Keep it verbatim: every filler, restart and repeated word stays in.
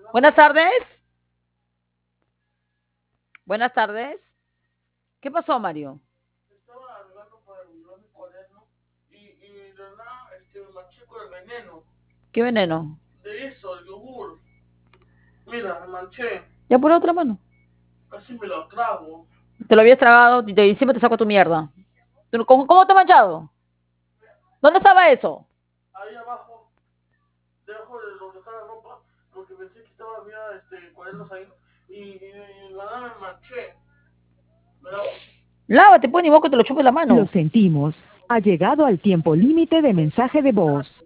Buenas tardes. Buenas tardes. ¿Qué pasó, Mario? Estaba arreglando para llevar mi cuaderno y, y de nada este, me manché con el veneno ¿Qué veneno? de eso, el yogur. Mira, me manché, Ya por otra mano. casi me lo trago. Te lo habías tragado y te, encima te saco tu mierda. ¿Tú no- ¿Cómo, cómo te has manchado? ¿Dónde estaba eso? Ahí abajo, debajo de donde está la ropa, porque pensé que estaba, había este, cuadernos ahí y, y, y de nada me manché. Me la- Lávate, pues, ni modo que te lo chupes la Lo mano. sentimos. Ha llegado al tiempo límite de mensaje de voz.